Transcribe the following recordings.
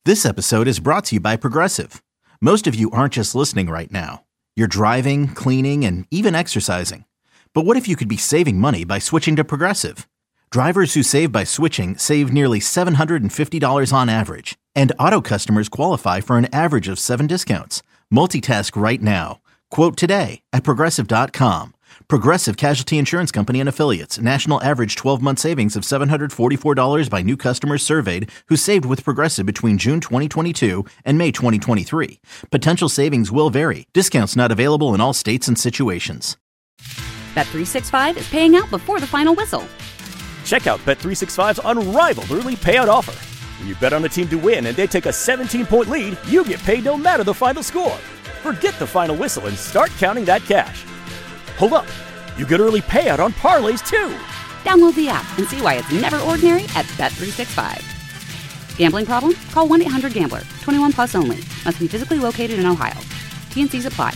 This episode is brought to you by Progressive. Most of you aren't just listening right now. You're driving, cleaning, and even exercising. But what if you could be saving money by switching to Progressive? Drivers who save by switching save nearly $750 on average. And auto customers qualify for an average of 7 discounts. Multitask right now. Quote today at Progressive.com. Progressive Casualty Insurance Company and Affiliates. National average 12-month savings of $744 by new customers surveyed who saved with Progressive between June 2022 and May 2023. Potential savings will vary. Discounts not available in all states and situations. Bet365 is paying out before the final whistle. Check out Bet365's unrivaled early payout offer. When you bet on a team to win and they take a 17-point lead, you get paid no matter the final score. Forget the final whistle and start counting that cash. Hold up, you get early payout on parlays too. Download the app and see why it's never ordinary at Bet365. Gambling problem? Call 1-800-GAMBLER. 21 plus only. Must be physically located in Ohio. T&Cs apply.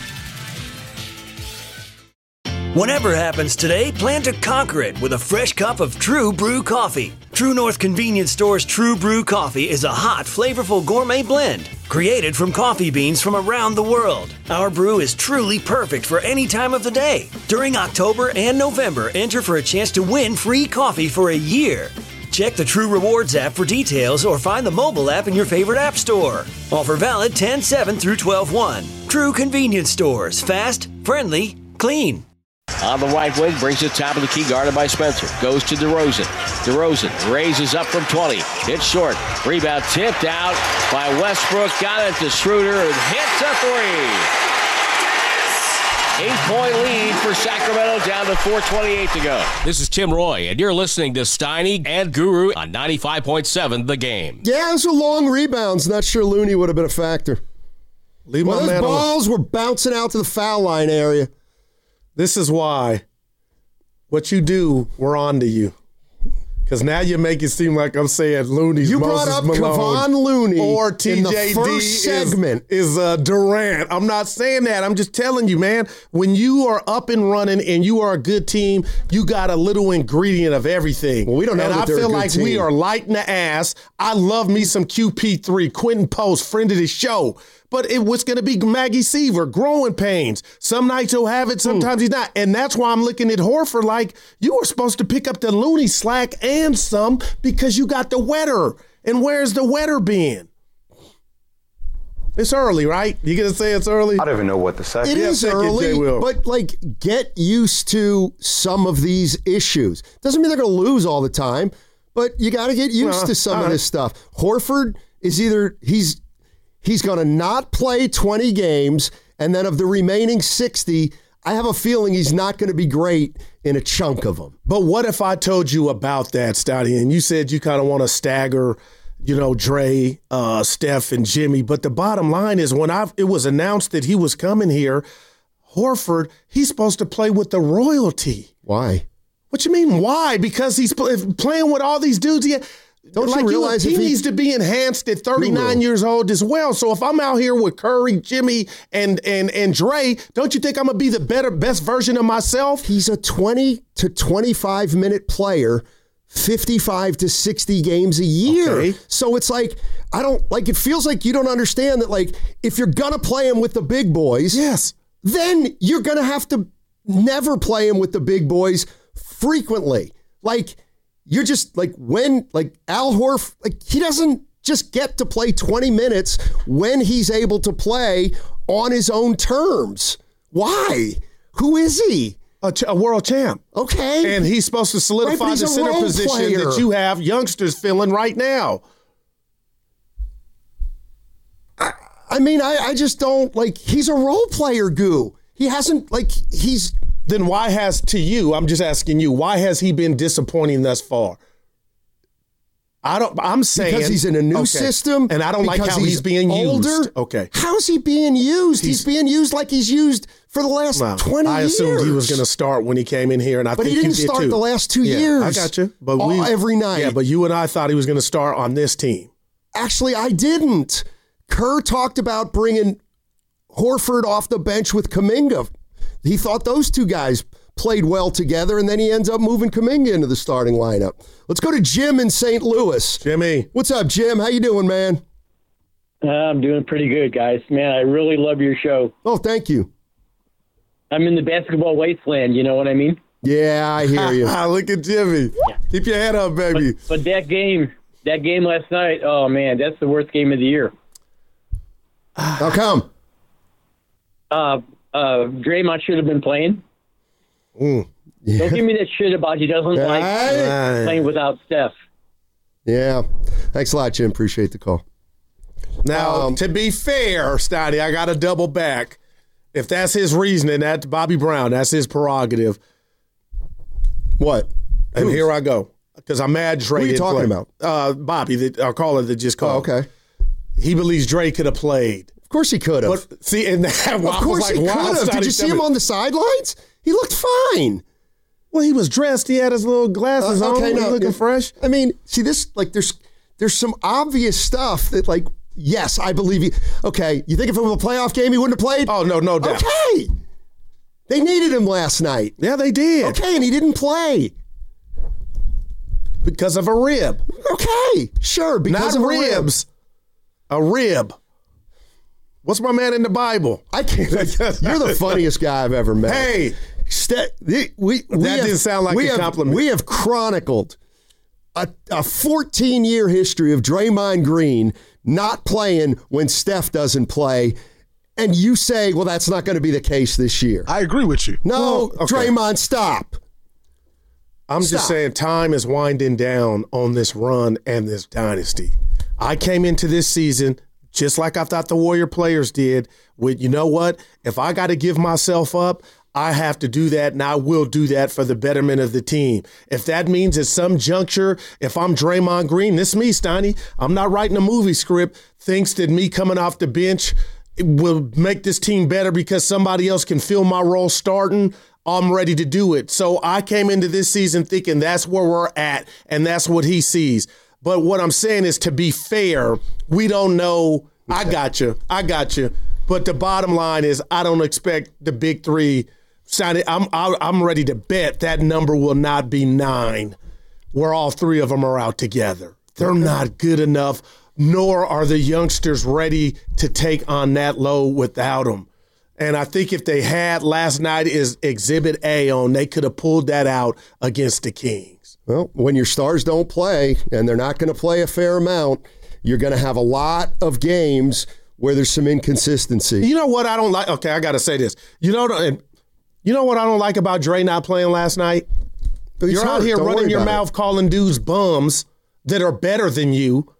Whatever happens today, plan to conquer it with a fresh cup of True Brew coffee. True North Convenience Store's True Brew coffee is a hot, flavorful gourmet blend created from coffee beans from around the world. Our brew is truly perfect for any time of the day. During October and November, enter for a chance to win free coffee for a year. Check the True Rewards app for details or find the mobile app in your favorite app store. Offer valid 10/7 through 12/1. True Convenience Stores. Fast, friendly, clean. On the right wing, brings it top of the key, guarded by Spencer. Goes to DeRozan. DeRozan raises up from 20. Hits short. Rebound tipped out by Westbrook. Got it to Schroeder and hits a three. 8-point lead for Sacramento, down to 4:28 to go. This is Tim Roy, and you're listening to Steiny and Guru on 95.7 The Game. Yeah, those were long rebounds. Not sure Looney would have been a factor. Leave well, my those man balls alone. were bouncing out to the foul line area. This is why what you do, we're on to you. Because now you make it seem like I'm saying Looney's You Moses brought up Malone Kevon Looney or in the TJD first segment. is Durant. I'm not saying that. I'm just telling you, man, when you are up and running and you are a good team, you got a little ingredient of everything. Well, we don't know and that I they're feel a good like team. we are lighting the ass. I love me some QP3, Quentin Post, friend of the show. But it was going to be Maggie Seaver, growing pains. Some nights he'll have it, sometimes he's not. And that's why I'm looking at Horford like you were supposed to pick up the Looney slack and some because you got the wetter. And where's the wetter being? It's early, right? You going to say it's early? I don't even know what to say. It is early, but like get used to some of these issues. Doesn't mean they're going to lose all the time, but you got to get used to some of this stuff. Horford is either he's going to not play 20 games, and then of the remaining 60, I have a feeling he's not going to be great in a chunk of them. But what if I told you about that, Stouty, and you said you kind of want to stagger, Dre, Steph, and Jimmy. But the bottom line is when it was announced that he was coming here, Horford, he's supposed to play with the royalty. Why? What you mean, why? Because he's playing with all these dudes. Don't you realize he needs to be enhanced at 39 years old as well. So if I'm out here with Curry, Jimmy, and Dre, don't you think I'm going to be the best version of myself? He's a 20 to 25 minute player, 55 to 60 games a year. Okay. So it's like, it feels like you don't understand that, like, if you're going to play him with the big boys, yes, then you're going to have to never play him with the big boys frequently. Like, you're just like Al Horford, he doesn't just get to play 20 minutes when he's able to play on his own terms. Why? Who is he? A world champ. Okay. And he's supposed to solidify the center position that you have youngsters filling right now. I just don't, he's a role player, Goo. He hasn't, Then why I'm just asking you, why has he been disappointing thus far? I'm saying because he's in a new system, and I don't like how he's being older. used. Okay, how's he being used? He's being used like he's used for the last 20 years. I assumed he was going to start when he came in here, and but think he didn't start too. the last 2 years. I got you, but every night. Yeah, but you and I thought he was going to start on this team. Actually, I didn't. Kerr talked about bringing Horford off the bench with Kuminga. He thought those two guys played well together, and then he ends up moving Kuminga into the starting lineup. Let's go to Jim in St. Louis. Jimmy. What's up, Jim? How you doing, man? I'm doing pretty good, guys. Man, I really love your show. Oh, thank you. I'm in the basketball wasteland, you know what I mean? Yeah, I hear you. Look at Jimmy. Keep your head up, baby. But that game last night, oh, man, that's the worst game of the year. How come? Draymond should have been playing. Yeah. Don't give me that shit about he doesn't like playing without Steph. Yeah. Thanks a lot, Jim. Appreciate the call. Now, to be fair, Stoddy, I got to double back. If that's his reasoning, that's Bobby Brown. That's his prerogative. What? And here I go. Because I'm mad Dre. Who are you talking about? Bobby, our caller that just called. Oh, okay. He believes Dre could have played. Of course he could have. But see, and that, of course he could have. Did you see him on the sidelines? He looked fine. Well, he was dressed. He had his little glasses on. Okay, He was looking fresh. I mean, see this, like there's some obvious stuff that, like, yes, I believe you. Okay, you think if it was a playoff game, he wouldn't have played? Oh, no doubt. Okay. They needed him last night. Yeah, they did. Okay, and he didn't play. Because of a rib. Okay, sure, because Not of ribs. A rib. What's my man in the Bible? I can't. You're the funniest guy I've ever met. Hey. That didn't sound like a compliment. We have chronicled a 14-year history of Draymond Green not playing when Steph doesn't play, and you say, well, that's not going to be the case this year. I agree with you. No, okay. Draymond, stop. I'm just saying time is winding down on this run and this dynasty. I came into this season just like I thought the Warrior players did with, you know what, if I got to give myself up, I have to do that, and I will do that for the betterment of the team. If that means at some juncture, if I'm Draymond Green, this is me, Steiny, I'm not writing a movie script, thinks that me coming off the bench will make this team better because somebody else can fill my role starting, I'm ready to do it. So I came into this season thinking that's where we're at, and that's what he sees. But what I'm saying is, to be fair, we don't know. I got you. But the bottom line is, I don't expect the big three. I'm ready to bet that number will not be 9, where all 3 of them are out together. They're not good enough, nor are the youngsters ready to take on that load without them. And I think if they had last night is Exhibit A on, they could have pulled that out against the Kings. Well, when your stars don't play, and they're not going to play a fair amount, you're going to have a lot of games where there's some inconsistency. You know what I don't like? Okay, I got to say this. You know what I don't like about Dre not playing last night? You're out here running your mouth calling dudes bums that are better than you.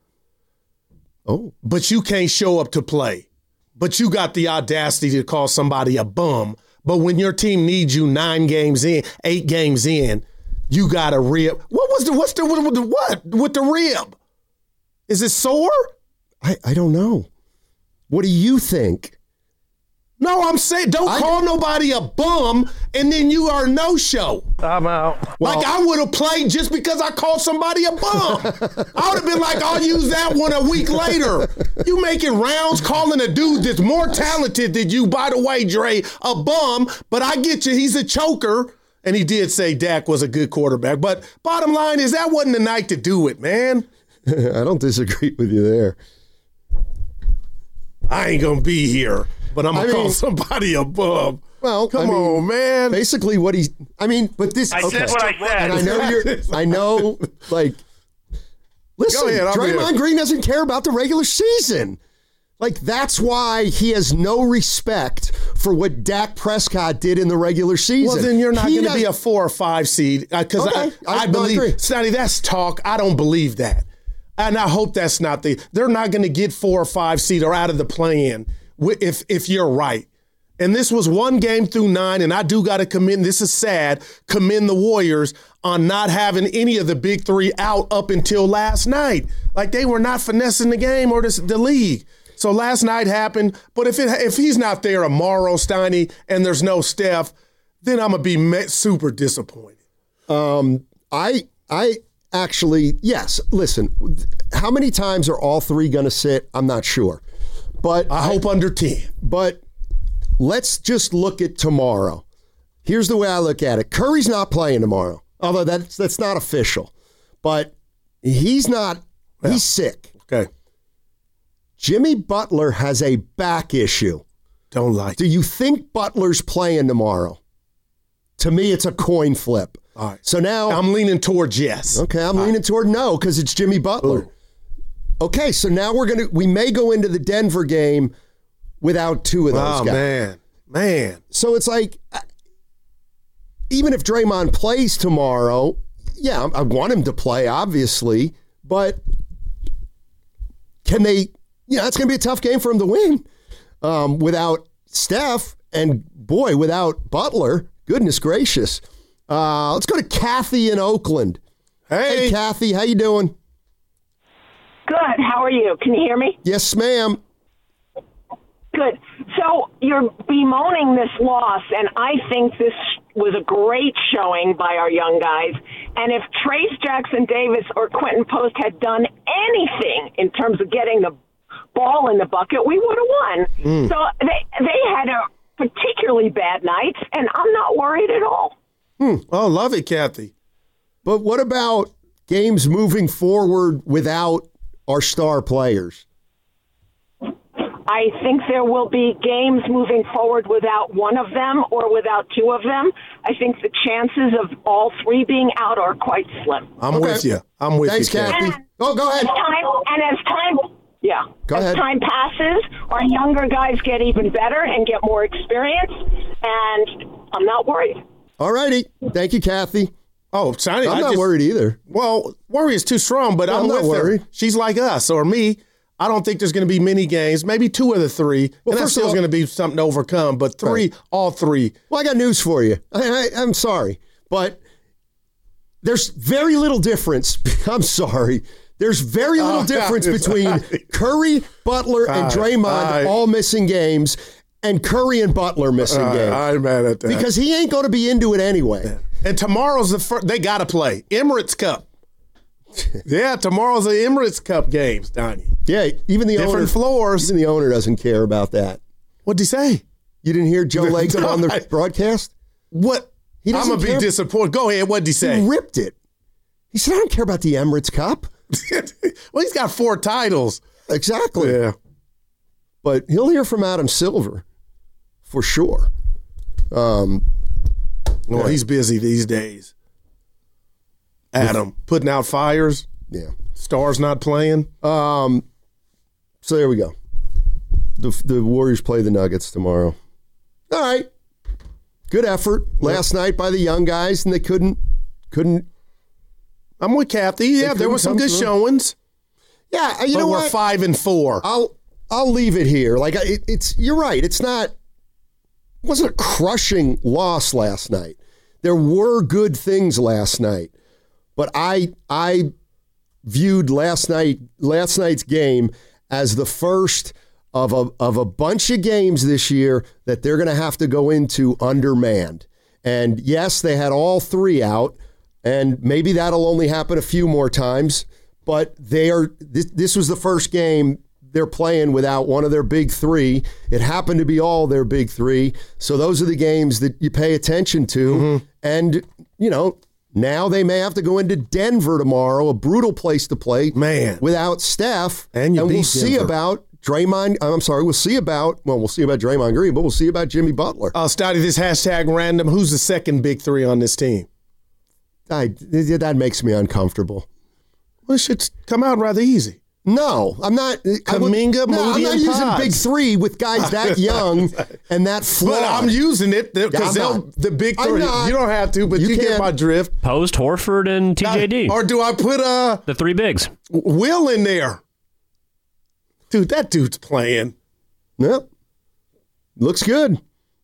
Oh. But you can't show up to play. But you got the audacity to call somebody a bum. But when your team needs you 8 games in, you got a rib. What's with the rib? Is it sore? I don't know. What do you think? No, I'm saying don't call nobody a bum and then you are no-show. I'm out. Like I would have played just because I called somebody a bum. I would have been like, I'll use that one a week later. You making rounds calling a dude that's more talented than you, by the way, Dre, a bum, but I get you, he's a choker. And he did say Dak was a good quarterback. But bottom line is that wasn't the night to do it, man. I don't disagree with you there. I ain't going to be here. But I'm going to call somebody a bum. Well, come on, man. Basically what he's, but this. I said what I said. And I know, like, listen, Draymond Green doesn't care about the regular season. Like, that's why he has no respect for what Dak Prescott did in the regular season. Well, then you're not going to be a 4 or 5 seed. Because I believe, Snotty, that's talk. I don't believe that. And I hope that's not they're not going to get 4 or 5 seed or out of the play-in if you're right. And this was 1 game through 9, and I do got to commend the Warriors on not having any of the big 3 out up until last night. Like, they were not finessing the game or the league. So last night happened, but if he's not there tomorrow, Steiny, and there's no Steph, then I'm going to be super disappointed. I actually, yes, listen, how many times are all 3 going to sit? I'm not sure. But I hope under 10. But let's just look at tomorrow. Here's the way I look at it. Curry's not playing tomorrow, although that's not official. But he's not, he's sick. Okay. Jimmy Butler has a back issue. Don't like Do you think Butler's playing tomorrow? To me, it's a coin flip. All right. So now I'm leaning towards yes. Okay, I'm leaning toward no because it's Jimmy Butler. Ooh. Okay, so now we may go into the Denver game without two of those guys. Man. So it's like, even if Draymond plays tomorrow, yeah, I want him to play, obviously, but can they, it's going to be a tough game for him to win without Steph and, boy, without Butler. Goodness gracious. Let's go to Kathy in Oakland. Hey, Kathy, how you doing? Good. How are you? Can you hear me? Yes, ma'am. Good. So you're bemoaning this loss, and I think this was a great showing by our young guys. And if Trace Jackson Davis or Quentin Post had done anything in terms of getting the ball in the bucket, we would have won. So they had a particularly bad night, and I'm not worried at all. Oh, love it, Kathy. But what about games moving forward without our star players? I think there will be games moving forward without one of them or without two of them. I think the chances of all three being out are quite slim. I'm with you. I'm with Thanks, you, Kathy. Go ahead. As time passes, our younger guys get even better and get more experience, and I'm not worried. All righty. Thank you, Kathy. Oh, Sonny, I'm not worried either. Well, worry is too strong, but I'm not with worried. her. She's like us or me. I don't think there's going to be many games, maybe two of the three. Well, and that's still going to be something to overcome, but three, all three. Well, I got news for you. I'm sorry, but there's very little difference. I'm sorry. There's very little difference between Curry, Butler, and Draymond all missing games and Curry and Butler missing games. I'm mad at that. Because he ain't going to be into it anyway. Yeah. And tomorrow's the first, they got to play. Emirates Cup. Yeah, tomorrow's the Emirates Cup games, Donnie. Yeah, even the different floors. Even the owner doesn't care about that. What'd he say? You didn't hear Joe Lacob on the broadcast? What? I'm going to be disappointed. Go ahead. What'd he say? He ripped it. He said, I don't care about the Emirates Cup. Well, he's got 4 titles. Exactly. Yeah. But he'll hear from Adam Silver for sure. Well, he's busy these days. Adam, putting out fires. Yeah. Stars not playing. So there we go. The Warriors play the Nuggets tomorrow. All right. Good effort last night by the young guys, and they couldn't. I'm with Kathy. Yeah, there were some good showings. Yeah, you know what? We're 5-4. I'll leave it here. Like you're right. It wasn't a crushing loss last night. There were good things last night, but I viewed last night's game as the first of a bunch of games this year that they're going to have to go into undermanned. And yes, they had all 3 out, and maybe that'll only happen a few more times. But this was the first game they're playing without one of their big 3. It happened to be all their big 3. So those are the games that you pay attention to. Mm-hmm. And, now they may have to go into Denver tomorrow, a brutal place to play. Man. Without Steph. And we'll see about Draymond. we'll see about Draymond Green, but we'll see about Jimmy Butler. Study this hashtag random. Who's the second big 3 on this team? That makes me uncomfortable. Well, it should come out rather easy. No, I'm not. Kaminga, Moody, I'm not and using Pods. big 3 with guys that young and that flawed. But I'm using it because the big 3. You don't have to, but you get my drift. Post, Horford, and TJD. Or do I put the 3 bigs? Will in there? Dude, that dude's playing. Yep. Looks good.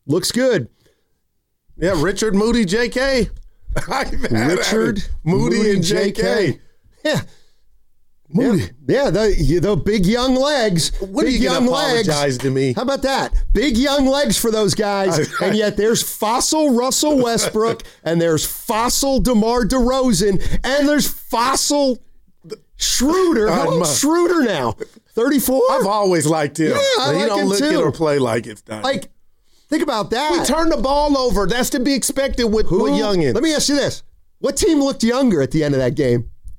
Yeah, Richard, Moody, JK. Richard, Moody, and JK. Yeah. Moody. Yeah, the big young legs. What big are you young going to apologize to me? How about that? Big young legs for those guys. And yet there's fossil Russell Westbrook, and there's fossil DeMar DeRozan, and there's fossil Schroeder. How old is Schroeder now? 34? I've always liked him. Yeah, he like don't him look too. it or play like it. Like, think about that. We turn the ball over. That's to be expected with youngins. Let me ask you this. What team looked younger at the end of that game?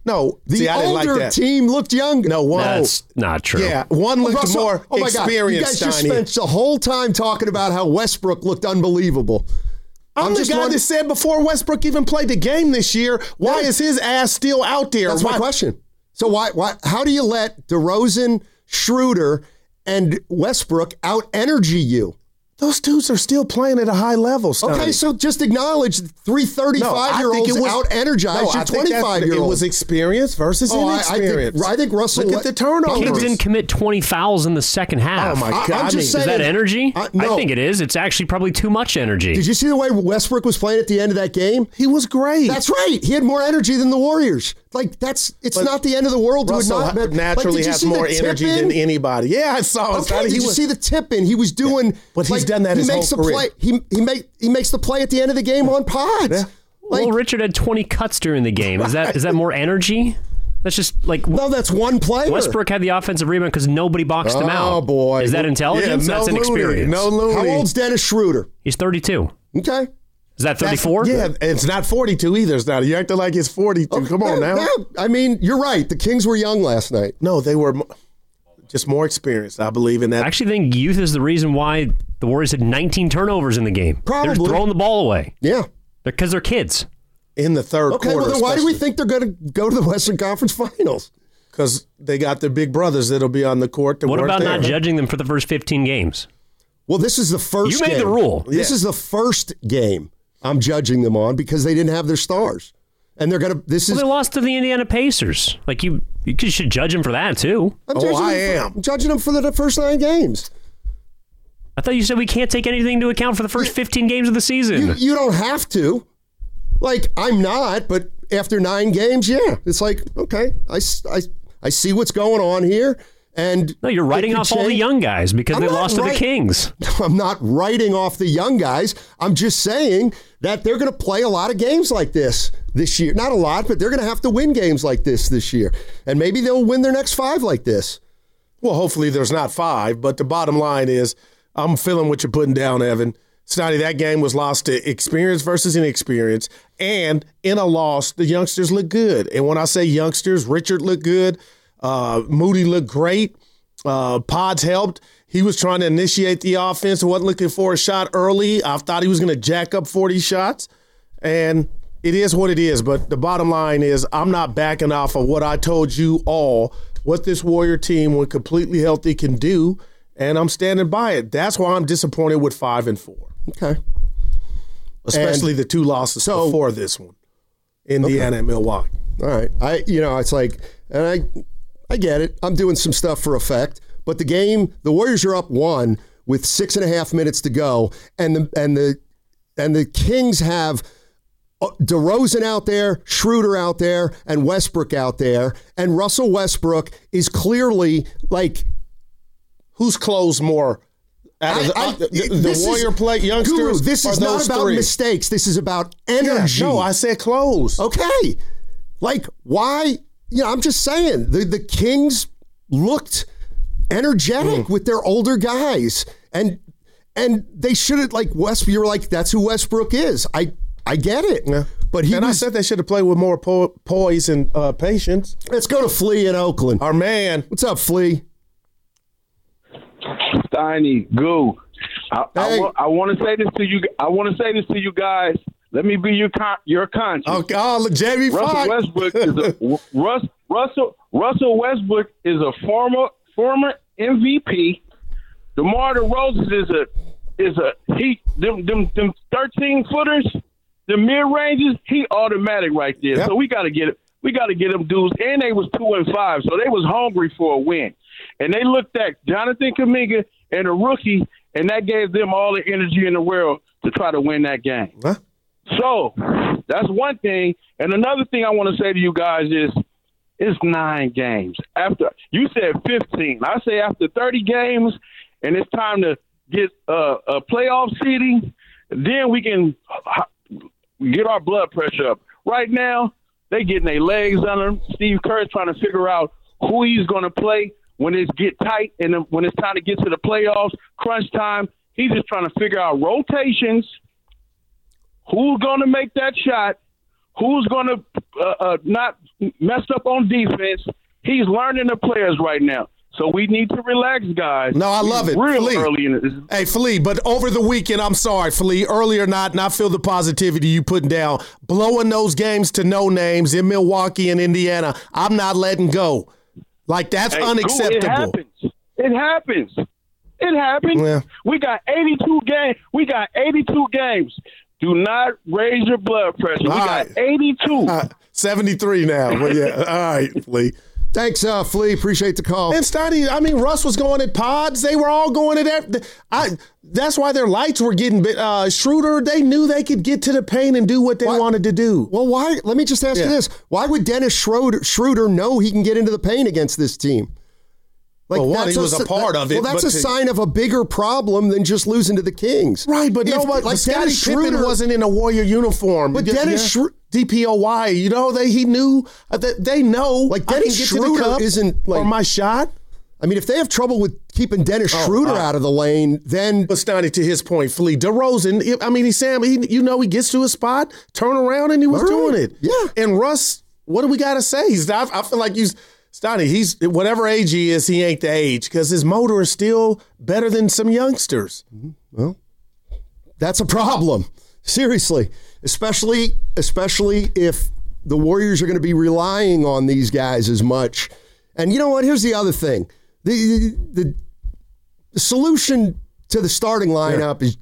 No, The I didn't like older that. team looked younger. No, one. That's not true. Yeah, one looked Russell, more oh my God, you experienced. guys just Steiny. spent the whole time talking about how Westbrook looked unbelievable. I'm the guy that said before Westbrook even played the game this year, why is his ass still out there? That's my question. So why? How do you let DeRozan, Schroeder, and Westbrook out-energy you? Those dudes are still playing at a high level, Steiny. Okay, so just acknowledge 35-year-olds out-energized your 25-year-olds. It was experience versus inexperience. I think Russell... Look at the turnovers. The Kings didn't commit 20 fouls in the second half. Oh, my God. I'm just saying, is that energy? no. I think it is. It's actually probably too much energy. Did you see the way Westbrook was playing at the end of that game? He was great. That's right. He had more energy than the Warriors. It's not the end of the world. Russell naturally has more energy than anybody. Yeah, I saw it. Okay, did you see the tip in? He was doing... But he's done that his whole career. He makes the play at the end of the game on pods. Yeah. Well, Richard had 20 cuts during the game. Is that more energy? That's just like... No, that's one player. Westbrook had the offensive rebound because nobody boxed him out. Oh, boy. Is that intelligence? Yeah, That's an experience. No Looney. How old's Dennis Schroeder? He's 32. Okay. Is that 34? Yeah, it's not 42 either, Steiny. You acting like it's 42. Okay, Come on now. No, I mean, you're right. The Kings were young last night. No, they were just more experienced. I believe in that. I actually think youth is the reason why the Warriors had 19 turnovers in the game. Probably. They're just throwing the ball away. Yeah. Because they're kids. In the third quarter. Okay, well, then why do we think they're going to go to the Western Conference Finals? Because they got their big brothers that'll be on the court. What about not judging them for the first 15 games? Well, this is the first game. You made the rule. This is the first game I'm judging them on because they didn't have their stars. And they're going to... They lost to the Indiana Pacers. Like, you should judge them for that, too. I'm judging them for the first 9 games. I thought you said we can't take anything into account for the first 15 games of the season. You don't have to. Like, I'm not, but after 9 games, yeah. It's like, okay, I see what's going on here. And no, you're writing off all the young guys because they lost to the Kings. No, I'm not writing off the young guys. I'm just saying that they're going to play a lot of games like this year. Not a lot, but they're going to have to win games like this year. And maybe they'll win their next 5 like this. Well, hopefully there's not 5, but the bottom line is I'm feeling what you're putting down, Evan. Steiny, that game was lost to experience versus inexperience. And in a loss, the youngsters look good. And when I say youngsters, Richard looked good. Moody looked great. Pods helped. He was trying to initiate the offense. Wasn't looking for a shot early. I thought he was going to jack up 40 shots. And it is what it is. But the bottom line is I'm not backing off of what I told you all, what this Warrior team, when completely healthy, can do. And I'm standing by it. That's why I'm disappointed with 5-4. Okay. Especially the 2 losses before this one. Indiana and Milwaukee. All right. It's like, and I get it. I'm doing some stuff for effect. But the Warriors are up 1 with 6.5 minutes to go. And the Kings have DeRozan out there, Schroeder out there, and Westbrook out there. And Russell Westbrook is clearly like... Who's closed more? The Warrior play youngsters. Guru, this is not about 3? mistakes. This is about energy. Yeah, no, I said close. Okay. Like, why? I'm just saying. The Kings looked energetic with their older guys. And they should have, like, you're like, that's who Westbrook is. I get it. Yeah. But I said they should have played with more poise and patience. Let's go to Flea in Oakland. Our man. What's up, Flea? Steiny, Goo. I want to say this to you. I want to say this to you guys. Let me be your conscience. Oh, Jamie Foxx. Russell Westbrook is a former MVP. DeMar DeRozan is a them 13 footers, the mid ranges. He automatic right there. Yep. So we got to get it. We got to get them dudes. And they was 2-5, so they was hungry for a win. And they looked at Jonathan Kuminga and a rookie, and that gave them all the energy in the world to try to win that game. Huh? So that's one thing. And another thing I want to say to you guys is it's 9 games. After you said 15. I say after 30 games and it's time to get a playoff seeding, then we can get our blood pressure up. Right now, they getting their legs under them. Steve Kerr's trying to figure out who he's going to play when it get tight and when it's time to get to the playoffs, crunch time. He's just trying to figure out rotations, who's going to make that shot, who's going to messed up on defense. He's learning the players right now. So we need to relax, guys. No, I love it. Real early in this. Hey, Flea, but over the weekend, I'm sorry, Flea, early or not, and I feel the positivity you putting down. Blowing those games to no names in Milwaukee and Indiana, I'm not letting go. Like, that's unacceptable. It happens. Yeah. We got 82 games. Do not raise your blood pressure. We got 82. 73 now. But yeah, all right, Flea. Thanks, Flea. Appreciate the call. And Steiny, I mean, Russ was going at pods. They were all going at that's why their lights were getting Schroeder. They knew they could get to the paint and do what they wanted to do. Well, why? Let me just ask you this. Why would Dennis Schroeder know he can get into the paint against this team? Like, he was a part of it. Well, that's a sign of a bigger problem than just losing to the Kings. Right, but Scottie Pippen wasn't in a Warrior uniform. But Dennis Schroeder, DPOY, he knew that they know. Like, Dennis Schroeder isn't like, or my shot. I mean, if they have trouble with keeping Dennis Schroeder out of the lane, then. But Steiny, to his point, Flea, DeRozan, I mean, he gets to a spot, turn around, and he was doing it. Yeah. And Russ, what do we got to say? I feel like Steiny, he's whatever age he is, he ain't the age because his motor is still better than some youngsters. Well, that's a problem. Seriously, especially if the Warriors are going to be relying on these guys as much. And you know what? Here's the other thing: the solution to the starting lineup is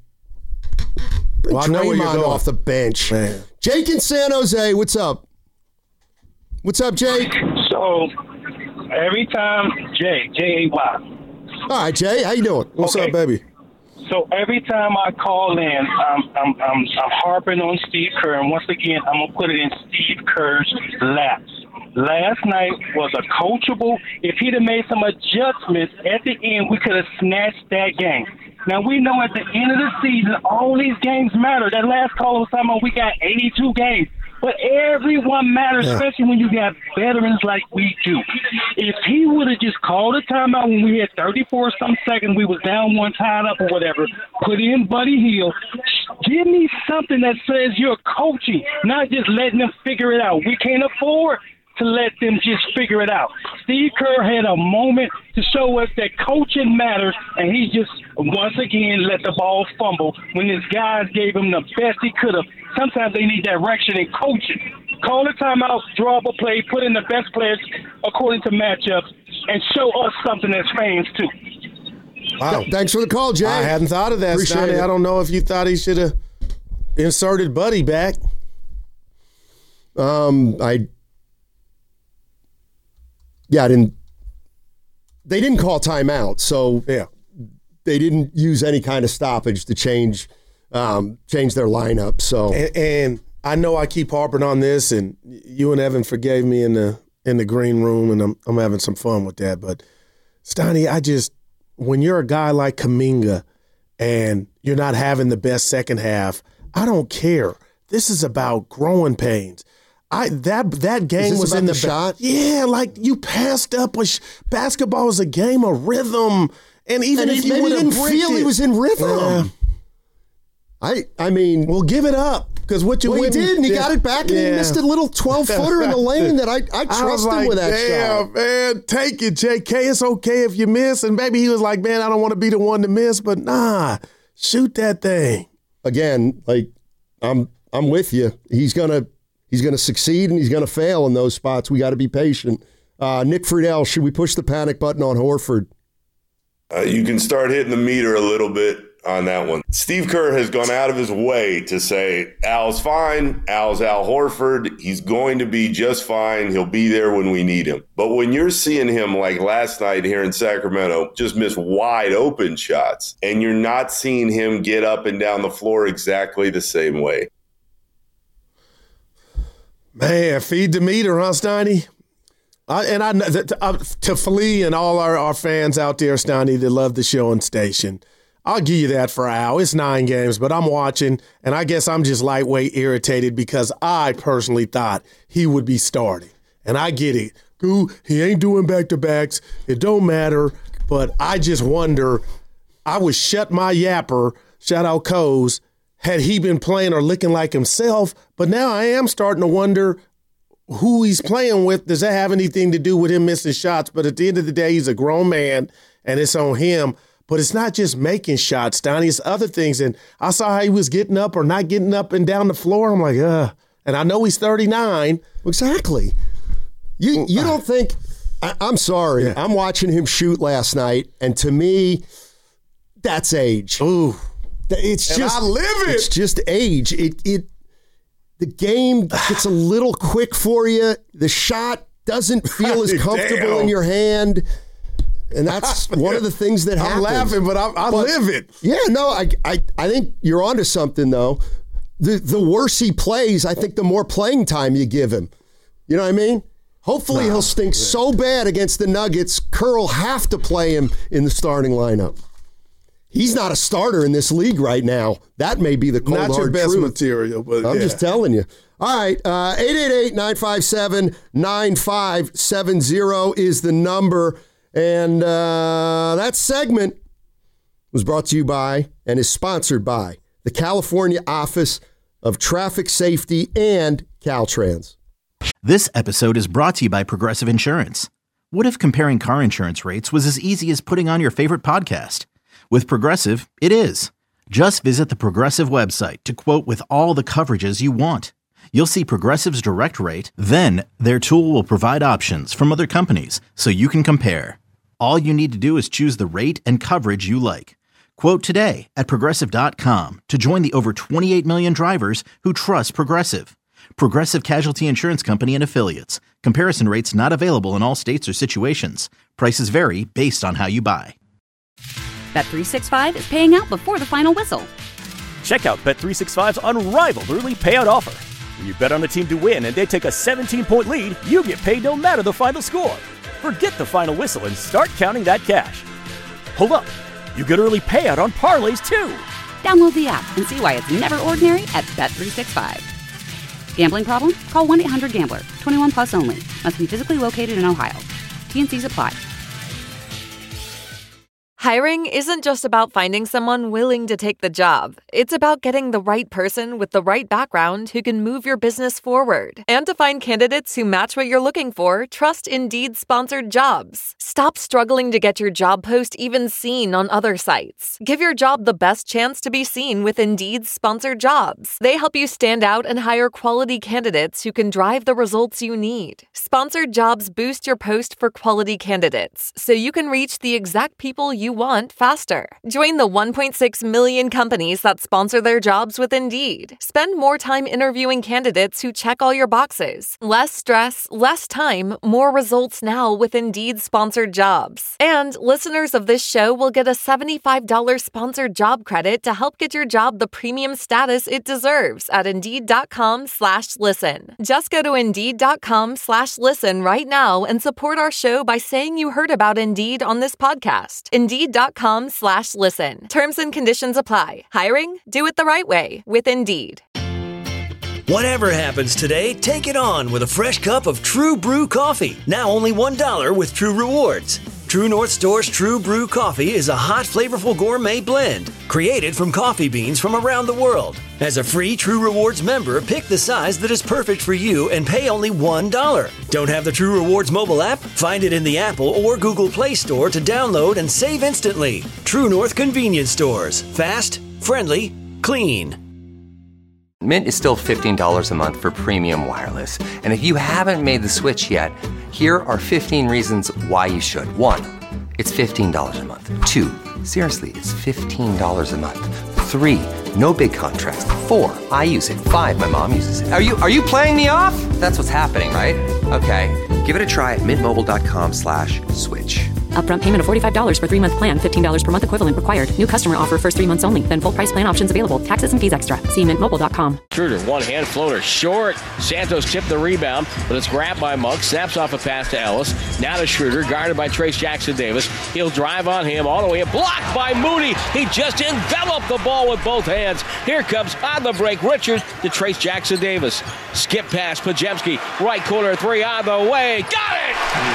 Draymond off the bench. Man. Jake in San Jose, what's up? What's up, Jake? So. Every time, J-A-Y. All right, Jay, how you doing? What's up, baby? So every time I call in, I'm harping on Steve Kerr, and once again, I'm gonna put it in Steve Kerr's laps. Last night was a coachable. If he'd have made some adjustments at the end, we could have snatched that game. Now we know at the end of the season, all these games matter. That last call was talking about we got 82 games. But everyone matters, especially when you got veterans like we do. If he would have just called a timeout when we had 34-some seconds, we was down one, tied up or whatever, put in Buddy Hield, give me something that says you're coaching, not just letting them figure it out. We can't afford to let them just figure it out. Steve Kerr had a moment to show us that coaching matters, and he just, once again, let the ball fumble when his guys gave him the best he could have. Sometimes they need direction in coaching. Call a timeout, draw up a play, put in the best players according to matchups, and show us something as fans, too. Wow. Thanks for the call, Jay. I hadn't thought of that, Scotty. I don't know if you thought he should have inserted Buddy back. They didn't call timeout, so they didn't use any kind of stoppage to change their lineup. So and I know I keep harping on this, and you and Evan forgave me in the green room, and I'm having some fun with that. But Steiny, when you're a guy like Kuminga and you're not having the best second half, I don't care. This is about growing pains. That game was in the shot. Yeah, like you passed up. Basketball is a game of rhythm, and even if you didn't feel he was in rhythm, I mean, well, give it up because what you he did, and he got it back, and he missed a little 12-footer in the lane that I trust him with that shot. Man, take it, JK. It's okay if you miss, and maybe he was like, man, I don't want to be the one to miss, but nah, shoot that thing again. Like I'm with you. He's gonna succeed and he's going to fail in those spots. We got to be patient. Nick Friedel, should we push the panic button on Horford? You can start hitting the meter a little bit on that one. Steve Kerr has gone out of his way to say, Al's fine. Al's Al Horford. He's going to be just fine. He'll be there when we need him. But when you're seeing him like last night here in Sacramento, just miss wide open shots, and you're not seeing him get up and down the floor exactly the same way. Man, feed the meter, huh, Steiny? To Flea and all our fans out there, Steiny, that love the show and station, I'll give you that for Al. It's 9 games, but I'm watching, and I guess I'm just lightweight irritated because I personally thought he would be starting. And I get it. He ain't doing back-to-backs. It don't matter. But I just wonder, I would shut my yapper, shout out Coase, had he been playing or looking like himself. But now I am starting to wonder, who he's playing with, does that have anything to do with him missing shots? But at the end of the day, he's a grown man, and it's on him. But it's not just making shots, Donnie. It's other things. And I saw how he was getting up or not getting up and down the floor. I'm like, And I know he's 39. Exactly. You don't think – I'm sorry. Yeah. I'm watching him shoot last night, and to me, that's age. Ooh. It's and just – I live it. It's just age. The game gets a little quick for you. The shot doesn't feel as comfortable in your hand. And that's one of the things that happens. I'm laughing, but I live it. Yeah, no, I think you're onto something, though. The worse he plays, I think the more playing time you give him. You know what I mean? Hopefully he'll stink so bad against the Nuggets, Kerr will have to play him in the starting lineup. He's not a starter in this league right now. That may be the cold, hard truth. Not your best material, but I'm just telling you. All right, 888-957-9570 is the number. And that segment was brought to you by and is sponsored by the California Office of Traffic Safety and Caltrans. This episode is brought to you by Progressive Insurance. What if comparing car insurance rates was as easy as putting on your favorite podcast? With Progressive, it is. Just visit the Progressive website to quote with all the coverages you want. You'll see Progressive's direct rate, then their tool will provide options from other companies so you can compare. All you need to do is choose the rate and coverage you like. Quote today at Progressive.com to join the over 28 million drivers who trust Progressive. Progressive Casualty Insurance Company and Affiliates. Comparison rates not available in all states or situations. Prices vary based on how you buy. Bet365 is paying out before the final whistle. Check out Bet365's unrivaled early payout offer. When you bet on the team to win and they take a 17-point lead, you get paid no matter the final score. Forget the final whistle and start counting that cash. Hold up. You get early payout on parlays, too. Download the app and see why it's never ordinary at Bet365. Gambling problem? Call 1-800-GAMBLER. 21 plus only. Must be physically located in Ohio. T&Cs apply. Hiring isn't just about finding someone willing to take the job. It's about getting the right person with the right background who can move your business forward. And to find candidates who match what you're looking for, trust Indeed sponsored jobs. Stop struggling to get your job post even seen on other sites. Give your job the best chance to be seen with Indeed sponsored jobs. They help you stand out and hire quality candidates who can drive the results you need. Sponsored jobs boost your post for quality candidates, so you can reach the exact people you want faster. Join the 1.6 million companies that sponsor their jobs with Indeed. Spend more time interviewing candidates who check all your boxes. Less stress, less time, more results now with Indeed sponsored jobs. And listeners of this show will get a $75 sponsored job credit to help get your job the premium status it deserves at Indeed.com/listen. Just go to Indeed.com/listen right now and support our show by saying you heard about Indeed on this podcast. Indeed.com/listen. Terms and conditions apply. Hiring? Do it the right way with Indeed. Whatever happens today, take it on with a fresh cup of True Brew coffee. Now only $1 with True Rewards. True North Store's True Brew coffee is a hot, flavorful gourmet blend created from coffee beans from around the world. As a free True Rewards member, pick the size that is perfect for you and pay only $1. Don't have the True Rewards mobile app? Find it in the Apple or Google Play Store to download and save instantly. True North Convenience Stores. Fast, friendly, clean. Mint is still $15 a month for premium wireless. And if you haven't made the switch yet, here are 15 reasons why you should. 1, it's $15 a month. 2, seriously, it's $15 a month. 3, no big contrast. 4, I use it. 5, my mom uses it. Are you playing me off? That's what's happening, right? Okay, give it a try at mintmobile.com/switch. Upfront payment of $45 for 3-month plan. $15 per month equivalent required. New customer offer first 3 months only. Then full price plan options available. Taxes and fees extra. See mintmobile.com. Schroeder, one-hand floater, short. Santos tipped the rebound, but it's grabbed by Monk. Snaps off a pass to Ellis. Now to Schroeder, guarded by Trayce Jackson-Davis. He'll drive on him all the way. Blocked by Moody. He just enveloped the ball with both hands. Here comes on the break Richards to Trayce Jackson-Davis. Skip pass, Podziemski. Right corner three on the way. Got it!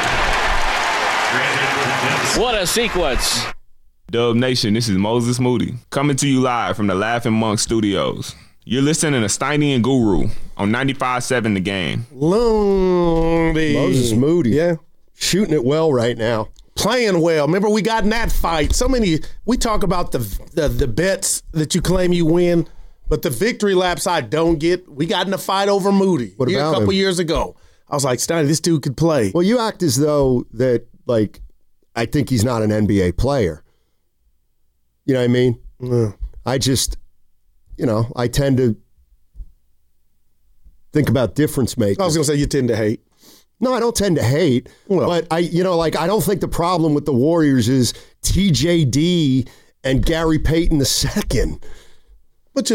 What a sequence. Dub Nation, this is Moses Moody, coming to you live from the Laughing Monk Studios. You're listening to Steiny and Guru on 95.7 The Game. Looney. Moses Moody. Yeah. Shooting it well right now. Playing well. Remember, we got in that fight. We talk about the bets that you claim you win, but the victory laps I don't get. We got in a fight over Moody What about a couple him? years ago. I was like, Steiny, this dude could play. Well, you act as though that, like, I think he's not an NBA player. You know what I mean? I just, I tend to think about difference makers. I was going to say you tend to hate. No, I don't tend to hate. But I don't think the problem with the Warriors is TJD and Gary Payton II. But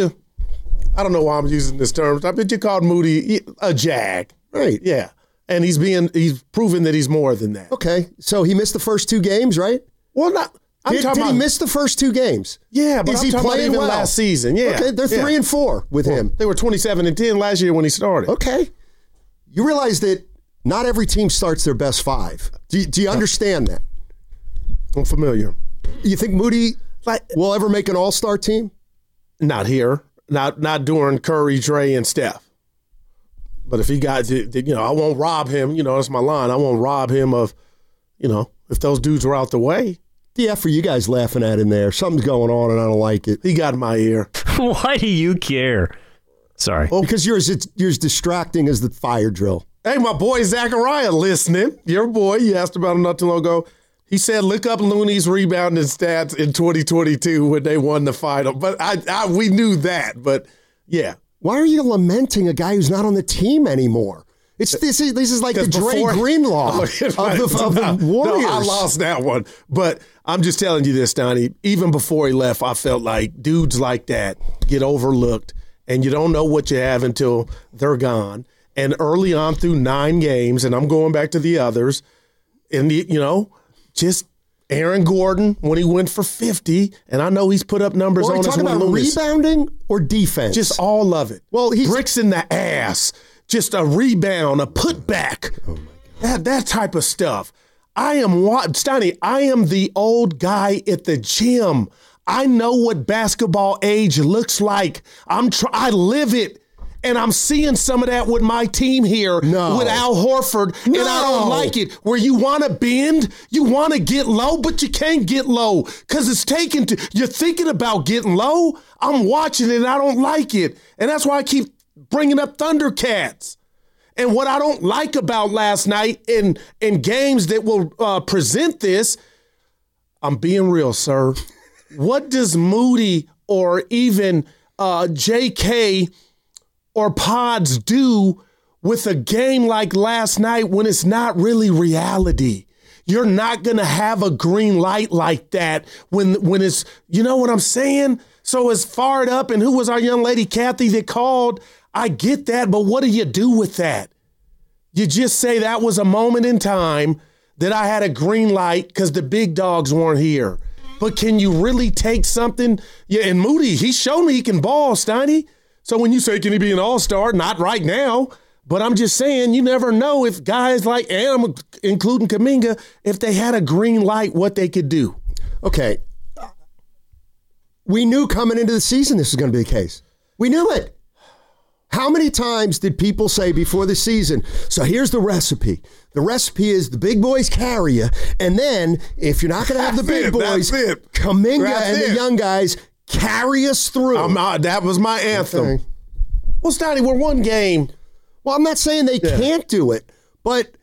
I don't know why I'm using this term. I bet you called Moody a jag. Right. Yeah. And he's proven that he's more than that. Okay. So he missed the first 2 games, right? Well, not. Did he miss the first 2 games? Yeah, but is I'm he talking about playing even well? last season. Yeah. Okay, they're 3-4 with him. They were 27-10 last year when he started. Okay. You realize that not every team starts their best 5. Do you understand that? I'm familiar. You think Moody will ever make an all-star team? Not here. Not during Curry, Dre, and Steph. But if he got to, I won't rob him. That's my line. I won't rob him of, if those dudes were out the way. The F are you guys laughing at in there? Something's going on and I don't like it. He got in my ear. Why do you care? Sorry. Well, because you're as distracting as the fire drill. Hey, my boy Zachariah listening. Your boy, you asked about him not too long ago. He said, look up Looney's rebounding stats in 2022 when they won the final. But we knew that. But, yeah. Why are you lamenting a guy who's not on the team anymore? This is like the Dre Greenlaw of the Warriors. No, I lost that one. But I'm just telling you this, Donnie. Even before he left, I felt like dudes like that get overlooked, and you don't know what you have until they're gone. And early on through 9 games, and I'm going back to the others, and just Aaron Gordon when he went for 50, and I know he's put up numbers on his talking about rebounding or defense? Just all of it. Well, he's bricks in the ass, just a rebound, a putback, that type of stuff. Steiny, I am the old guy at the gym. I know what basketball age looks like. I live it. And I'm seeing some of that with my team here with Al Horford, and I don't like it. Where you want to bend, you want to get low, but you can't get low because it's you're thinking about getting low. I'm watching it, and I don't like it. And that's why I keep bringing up Thundercats. And what I don't like about last night in games that will present this, I'm being real, sir. What does Moody or even JK or Pods do with a game like last night when it's not really reality? You're not going to have a green light like that when it's, you know what I'm saying? So it's fired up, and who was our young lady, Kathy, that called? I get that, but what do you do with that? You just say that was a moment in time that I had a green light because the big dogs weren't here. But can you really take something? Yeah, and Moody, he showed me he can ball, Steiny. So when you say, can he be an all-star? Not right now. But I'm just saying, you never know if guys like, and including Kuminga, if they had a green light, what they could do. Okay. We knew coming into the season this was going to be the case. We knew it. How many times did people say before the season, so here's the recipe. The recipe is the big boys carry you, and then if you're not going to have the big boys, Kuminga and the young guys carry us through. That was my anthem. Okay. Well, Steiny, we're one game. Well, I'm not saying they can't do it, but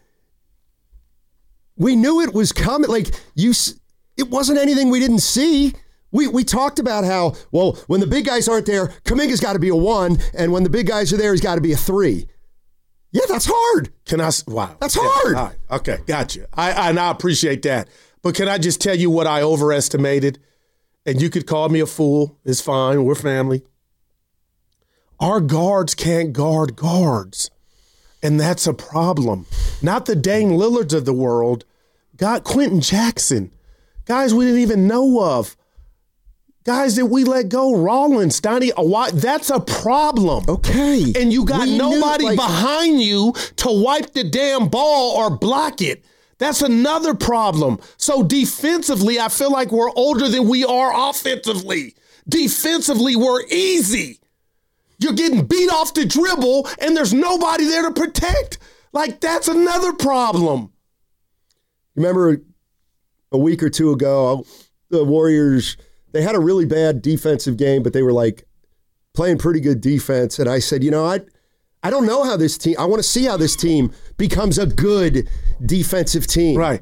we knew it was coming. Like, it wasn't anything we didn't see. We talked about how, well, when the big guys aren't there, Kuminga's got to be a 1, and when the big guys are there, he's got to be a 3. Yeah, that's hard. Wow. That's hard. All right. Okay, gotcha. I appreciate that. But can I just tell you what I overestimated? And you could call me a fool. It's fine. We're family. Our guards can't guard guards. And that's a problem. Not the Dame Lillards of the world. God, Quentin Jackson. Guys we didn't even know of. Guys that we let go, Rollins, Steiny, that's a problem. Okay. And you got nobody behind you to wipe the damn ball or block it. That's another problem. So defensively, I feel like we're older than we are offensively. Defensively, we're easy. You're getting beat off the dribble, and there's nobody there to protect. Like, that's another problem. Remember a week or two ago, the Warriors, they had a really bad defensive game, but they were like playing pretty good defense. And I said, I don't know how this team, I want to see how this team becomes a good defensive team. Right.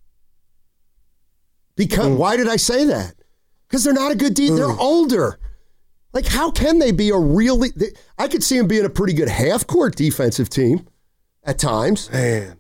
Because why did I say that? Because they're not a good team. They're older. Like, how can they be I could see them being a pretty good half-court defensive team at times. Man.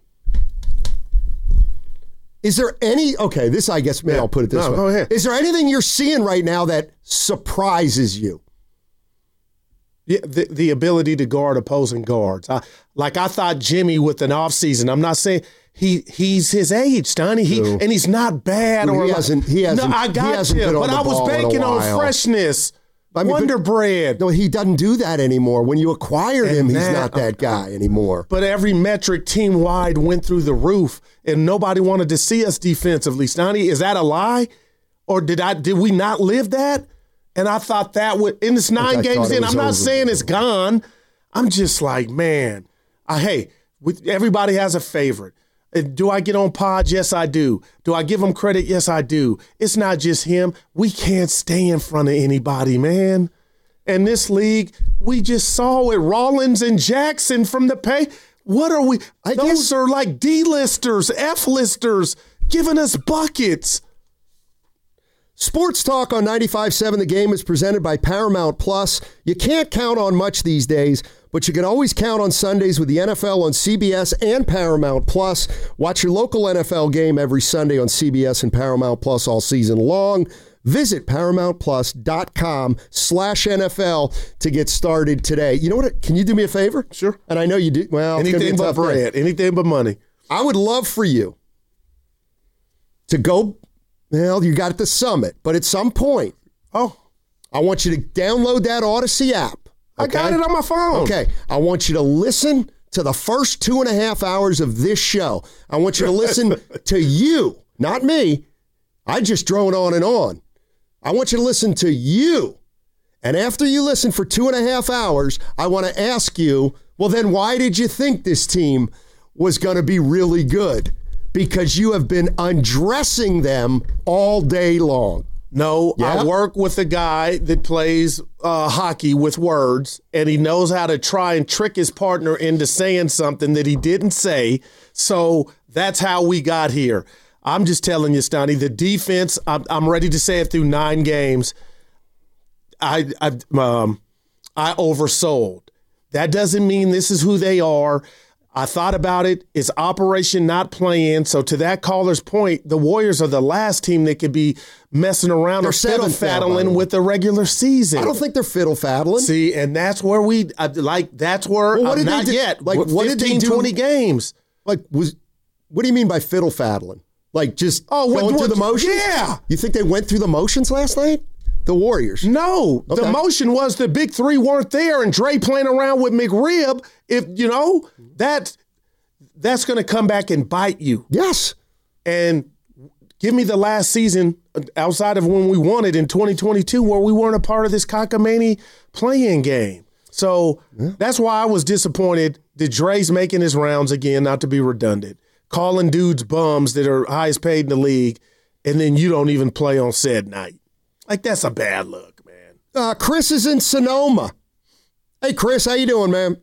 Is there this, I guess, I'll put it this way. Go ahead. Is there anything you're seeing right now that surprises you? Yeah, the ability to guard opposing guards. I thought Jimmy with an offseason. I'm not saying he's his age, Stoney. And he's not bad. He hasn't. No, I got you. But I was banking on freshness. Wonder Bread. No, he doesn't do that anymore. When you acquired him, he's not that guy anymore. But every metric team-wide went through the roof, and nobody wanted to see us defensively. Stoney, is that a lie? Or did we not live that? And I thought that would, in this 9 games in, I'm not saying it's gone. I'm just like, man, everybody has a favorite. Do I get on pods? Yes, I do. Do I give him credit? Yes, I do. It's not just him. We can't stay in front of anybody, man. And this league, we just saw it. Rollins and Jackson from the pay. What are we? Those are like D-listers, F-listers, giving us buckets. Sports Talk on 95.7 The Game is presented by Paramount Plus. You can't count on much these days, but you can always count on Sundays with the NFL on CBS and Paramount Plus. Watch your local NFL game every Sunday on CBS and Paramount Plus all season long. Visit ParamountPlus.com/NFL to get started today. You know what? Can you do me a favor? Sure. And I know you do. Well, anything but bread. Anything but money. I would love for you to go. Well, you got it at the summit, but at some point, I want you to download that Odyssey app. Okay? I got it on my phone. Okay. I want you to listen to the first 2.5 hours of this show. I want you to listen to you, not me. I just drone on and on. I want you to listen to you. And after you listen for 2.5 hours, I want to ask you, well, then why did you think this team was going to be really good? Because you have been undressing them all day long. No, I work with a guy that plays hockey with words, and he knows how to try and trick his partner into saying something that he didn't say. So that's how we got here. I'm just telling you, Stoney, the defense, I'm ready to say it through 9 games. I oversold. That doesn't mean this is who they are. I thought about it. It's operation not playing. So to that caller's point, the Warriors are the last team that could be messing around or fiddle-faddling with the regular season. I don't think they're fiddle-faddling. See, and that's where that's where, what did not they do? yet. Like, what 15, did they do? 20 games. What do you mean by fiddle-faddling? Like just going through the motions? Yeah. You think they went through the motions last night? The Warriors? No. Okay. The motion was the big three weren't there and Dre playing around with McRib. If you know, that's going to come back and bite you. Yes. And give me the last season outside of when we won it in 2022 where we weren't a part of this cockamamie playing game. So that's why I was disappointed that Dre's making his rounds again, not to be redundant, calling dudes bums that are highest paid in the league, and then you don't even play on said night. Like, that's a bad look, man. Chris is in Sonoma. Hey, Chris, how you doing, man?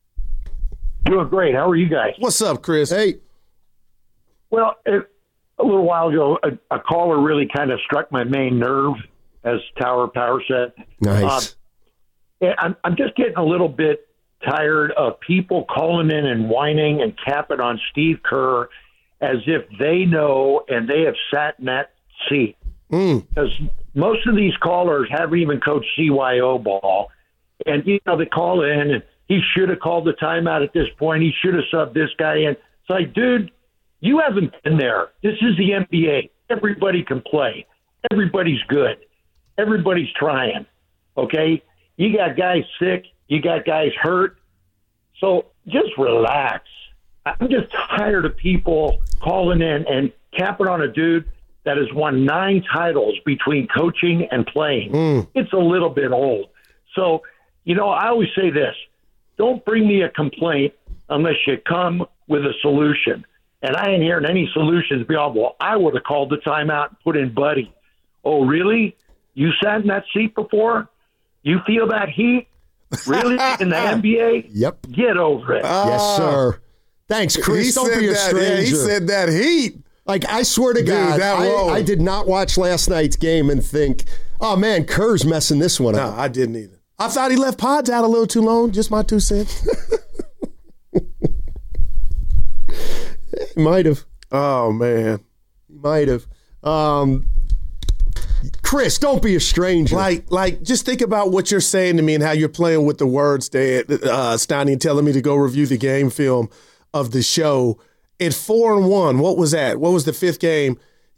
Doing great. How are you guys? What's up, Chris? Hey. Well, a little while ago, a caller really kind of struck my main nerve, as Tower Power said. Nice. I'm just getting a little bit tired of people calling in and whining and capping on Steve Kerr as if they know and they have sat in that seat. Because most of these callers haven't even coached CYO ball. And, they call in and he should have called the timeout at this point. He should have subbed this guy in. It's like, dude, you haven't been there. This is the NBA. Everybody can play. Everybody's good. Everybody's trying. Okay? You got guys sick. You got guys hurt. So just relax. I'm just tired of people calling in and capping on a dude that has won 9 titles between coaching and playing. It's a little bit old. So I always say this. Don't bring me a complaint unless you come with a solution. And I ain't hearing any solutions beyond, well, I would have called the timeout and put in Buddy. Oh, really? You sat in that seat before? You feel that heat? Really? In the NBA? Yep. Get over it. Yes, sir. Thanks, Chris. Don't be a stranger. Yeah, he said that heat. Like, I swear to God, I did not watch last night's game and think, oh, man, Kerr's messing this one up. No, I didn't either. I thought he left Pods out a little too long. Just my 2 cents. He might have. Oh, man. He might have. Chris, don't be a stranger. Like, just think about what you're saying to me and how you're playing with the words, Dad, Steiny, and telling me to go review the game film of the show. At 4-1, what was that? What was the 5th game?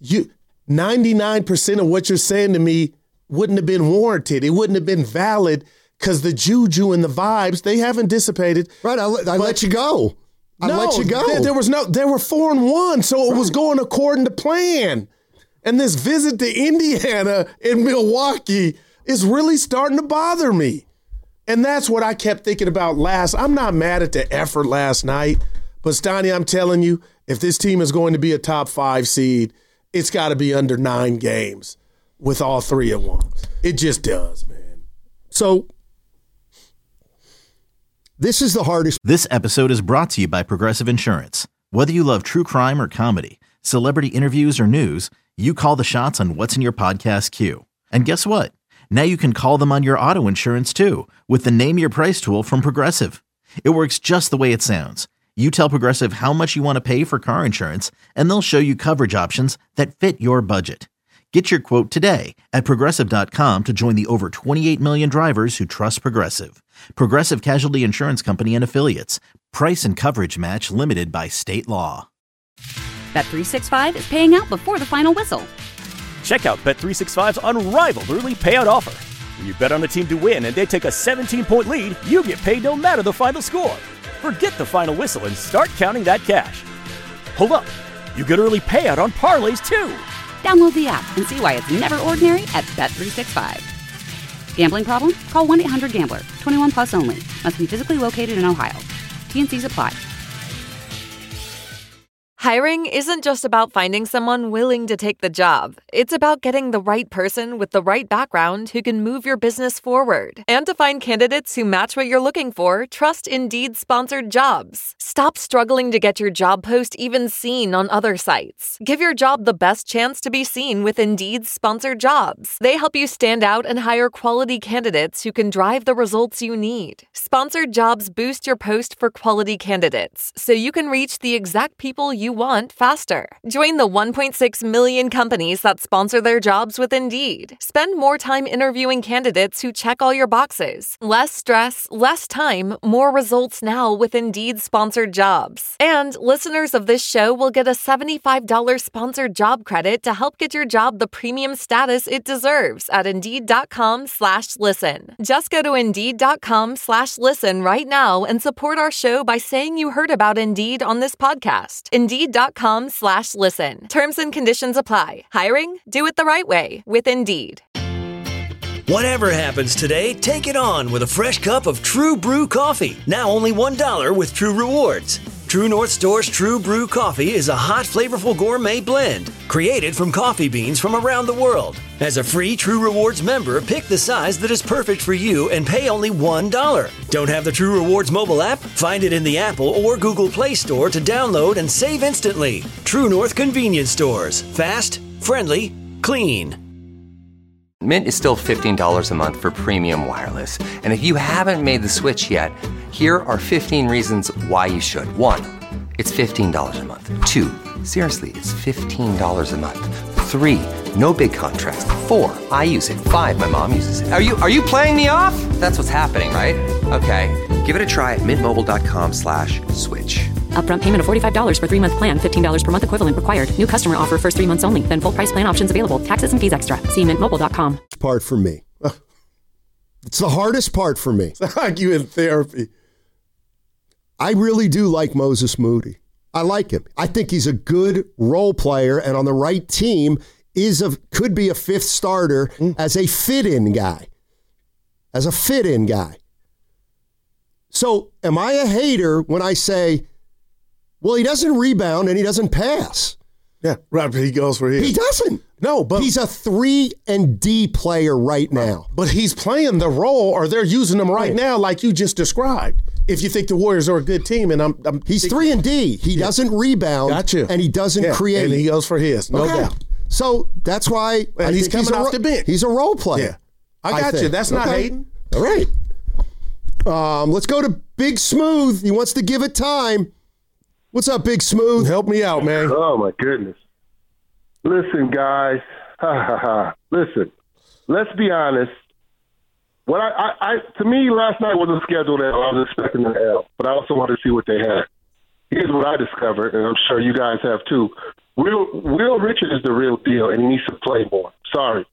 99% of what you're saying to me wouldn't have been warranted. It wouldn't have been valid because the juju and the vibes, they haven't dissipated. Right, I let you go. I let you go. They were 4-1, so it was going according to plan. And this visit to Indiana and Milwaukee is really starting to bother me. And that's what I kept thinking about last. I'm not mad at the effort last night, but Steiny, I'm telling you, if this team is going to be a top 5 seed, it's got to be under 9 games with all 3 at once. It just does, man. So this is the hardest. This episode is brought to you by Progressive Insurance. Whether you love true crime or comedy, celebrity interviews or news, you call the shots on what's in your podcast queue. And guess what? Now you can call them on your auto insurance too with the Name Your Price tool from Progressive. It works just the way it sounds. You tell Progressive how much you want to pay for car insurance, and they'll show you coverage options that fit your budget. Get your quote today at Progressive.com to join the over 28 million drivers who trust Progressive. Progressive Casualty Insurance Company and Affiliates. Price and coverage match limited by state law. Bet365 is paying out before the final whistle. Check out Bet365's unrivaled early payout offer. When you bet on a team to win and they take a 17-point lead, you get paid no matter the final score. Forget the final whistle and start counting that cash. Hold up. You get early payout on parlays too. Download the app and see why it's never ordinary at Bet365. Gambling problem? Call 1-800-GAMBLER. 21 plus only. Must be physically located in Ohio. T&Cs apply. Hiring isn't just about finding someone willing to take the job. It's about getting the right person with the right background who can move your business forward. And to find candidates who match what you're looking for, trust Indeed-sponsored jobs. Stop struggling to get your job post even seen on other sites. Give your job the best chance to be seen with Indeed-sponsored jobs. They help you stand out and hire quality candidates who can drive the results you need. Sponsored jobs boost your post for quality candidates, so you can reach the exact people you want faster. Join the 1.6 million companies that sponsor their jobs with Indeed. Spend more time interviewing candidates who check all your boxes. Less stress, less time, more results now with Indeed-sponsored jobs. And listeners of this show will get a $75 sponsored job credit to help get your job the premium status it deserves at Indeed.com/listen. Just go to Indeed.com/listen right now and support our show by saying you heard about Indeed on this podcast. Indeed.com/listen. Terms and conditions apply. Hiring? Do it the right way with Indeed. Whatever happens today, take it on with a fresh cup of True Brew coffee. Now only $1 with True Rewards. True North Store's True Brew coffee is a hot, flavorful gourmet blend created from coffee beans from around the world. As a free True Rewards member, pick the size that is perfect for you and pay only $1. Don't have the True Rewards mobile app? Find it in the Apple or Google Play Store to download and save instantly. True North Convenience Stores. Fast, friendly, clean. Mint is still $15 a month for premium wireless. And if you haven't made the switch yet, here are 15 reasons why you should. 1, it's $15 a month. 2, seriously, it's $15 a month. 3, no big contrast. 4, I use it. 5, my mom uses it. Are you playing me off? That's what's happening, right? Okay, give it a try at mintmobile.com/switch. Upfront payment of $45 for 3-month plan, $15 per month equivalent required. New customer offer first 3 months only. Then full price plan options available. Taxes and fees extra. See mintmobile.com. Part for me. It's the hardest part for me. It's like you in therapy. I really do like Moses Moody. I like him. I think he's a good role player, and on the right team could be a 5th starter as a fit-in guy. So am I a hater when I say, well, he doesn't rebound and he doesn't pass? Yeah, right, but he goes for his. He doesn't. No, but he's a 3 and D player right now. But he's playing the role, or they're using him right now like you just described. If you think the Warriors are a good team, and he's 3 and D. He doesn't rebound. Gotcha. And he doesn't create. And he goes for his, no doubt. So that's why and he's coming off the bench. He's a role player. Yeah, I got you. That's not hating. All right. Let's go to Big Smooth. He wants to give it time. What's up, Big Smooth? Help me out, man. Oh, my goodness. Listen, guys. Listen, let's be honest. What to me, last night was a scheduled L. I was expecting an L, but I also wanted to see what they had. Here's what I discovered, and I'm sure you guys have too. Will Richard is the real deal, and he needs to play more. Sorry.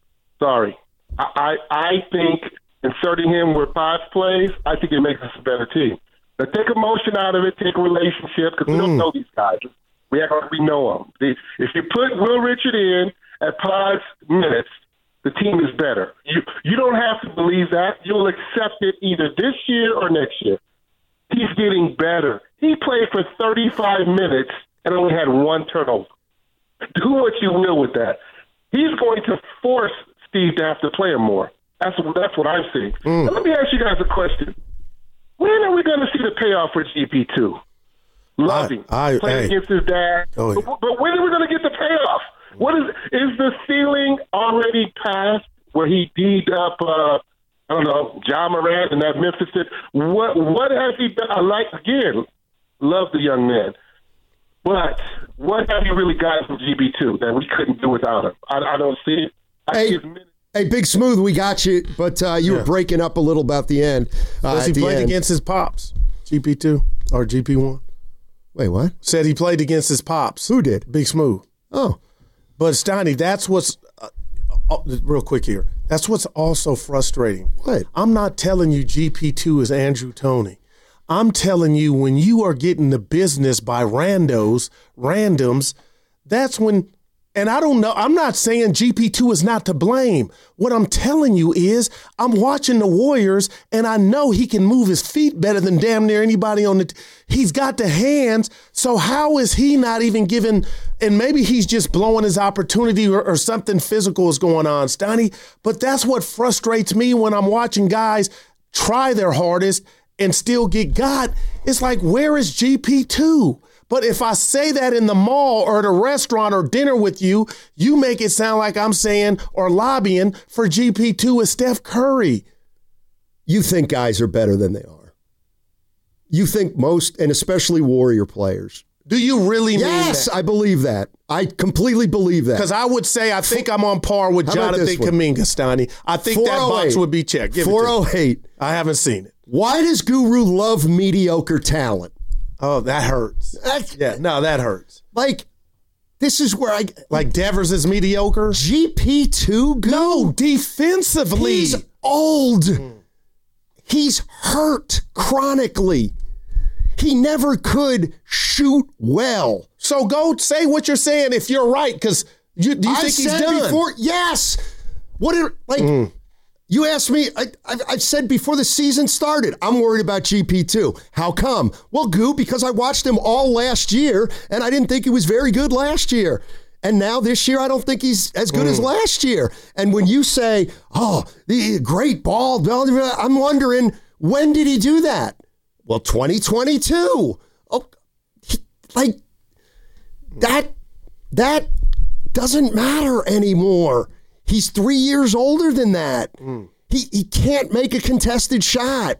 I think inserting him where Pods plays, I think it makes us a better team. Now, take emotion out of it, take a relationship, because we don't know these guys. We act like we know them. If you put Will Richard in at Pods minutes, the team is better. You don't have to believe that. You'll accept it either this year or next year. He's getting better. He played for 35 minutes and only had 1 turnover. Do what you will with that. He's going to force Steve to have to play him more. That's what I'm seeing. Now, let me ask you guys a question. When are we going to see the payoff for GP2? Love him. Playing against his dad. Oh, yeah. But when are we going to get the payoff? Is the ceiling already past where he D'd up, Ja Morant and that Memphis? What has he done? Love the young man. But what have you really gotten from GB2 that we couldn't do without him? I don't see it. Hey, Big Smooth, we got you, but you were breaking up a little about the end. He played against his pops, GP2 or GP1. Wait, what? Said he played against his pops. Who did? Big Smooth. Oh. But, Steiny, that's what's real quick here. That's what's also frustrating. What? I'm not telling you GP2 is Andrew Toney. I'm telling you when you are getting the business by randoms, that's when – and I don't know. I'm not saying GP2 is not to blame. What I'm telling you is I'm watching the Warriors, and I know he can move his feet better than damn near anybody on the he's got the hands. So how is he not even given – and maybe he's just blowing his opportunity or something physical is going on, Steiny. But that's what frustrates me when I'm watching guys try their hardest and still get got. It's like, where is GP2? But if I say that in the mall or at a restaurant or dinner with you, you make it sound like I'm saying or lobbying for GP2 as Steph Curry. You think guys are better than they are. You think most, and especially Warrior players. Do you really mean that? Yes, I believe that. I completely believe that. Because I would say I think I'm on par with Jonathan Kuminga, Steiny. I think that box would be checked. 408. I haven't seen it. Why does Guru love mediocre talent? Oh, that hurts. That hurts. Like, this is where Like Devers is mediocre? GP2? No, defensively. He's old. He's hurt chronically. He never could shoot well. So go say what you're saying if you're right, because do you think he's done? Before, yes. You asked me, I've said before the season started, I'm worried about GP2. How come? Well, because I watched him all last year, and I didn't think he was very good last year. And now this year, I don't think he's as good as last year. And when you say, the great ball, I'm wondering, when did he do that? Well, 2022. That doesn't matter anymore. He's 3 years older than that. He can't make a contested shot.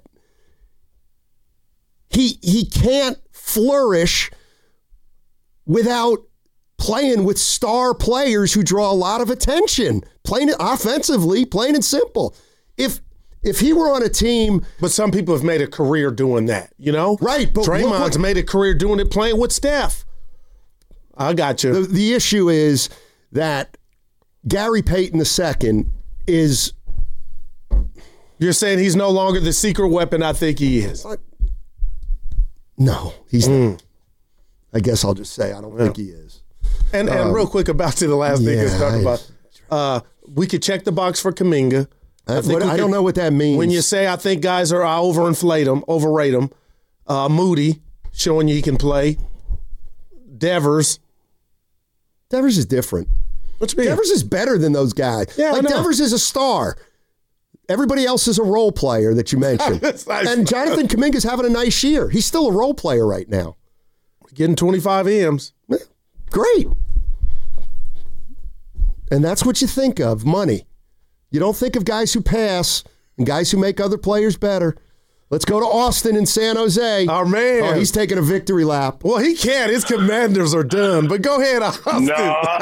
He can't flourish without playing with star players who draw a lot of attention. Playing offensively, plain and simple. If he were on a team... But some people have made a career doing that, you know? Right. But Draymond's made a career doing it playing with Steph. I got you. The issue is that Gary Payton II is... You're saying he's no longer the secret weapon I think he is. No, he's not. I guess I'll just say I don't think he is. And real quick about the last thing I was talking about. We could check the box for Kuminga. I don't know what that means. When you say I think guys are overrate them. Moody showing you he can play. Devers is different. What you mean? Devers is better than those guys. Yeah, like Devers is a star. Everybody else is a role player that you mentioned. And Jonathan Kuminga's having a nice year. He's still a role player right now. Getting 25 M's. Great. And that's what you think of, money. You don't think of guys who pass and guys who make other players better. Let's go to Austin in San Jose. Oh, man. Oh, he's taking a victory lap. Well, he can't. His Commanders are done. But go ahead, Austin. No,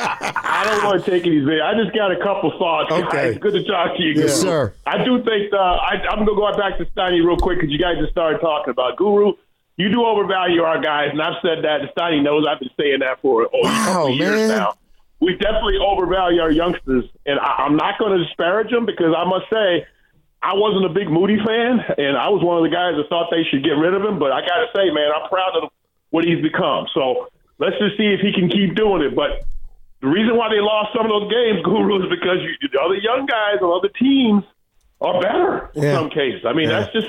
I don't want to take any big. I just got a couple thoughts. Okay. It's good to talk to you. Yes, sir. I do think I'm going to go back to Steiny real quick because you guys just started talking about Guru. You do overvalue our guys, and I've said that. And Steiny knows I've been saying that for a couple of years now. We definitely overvalue our youngsters, and I'm not going to disparage them because I must say I wasn't a big Moody fan, and I was one of the guys that thought they should get rid of him. But I got to say, man, I'm proud of what he's become. So let's just see if he can keep doing it. But the reason why they lost some of those games, Guru, is because the other young guys on other teams are better in some cases. I mean, that's just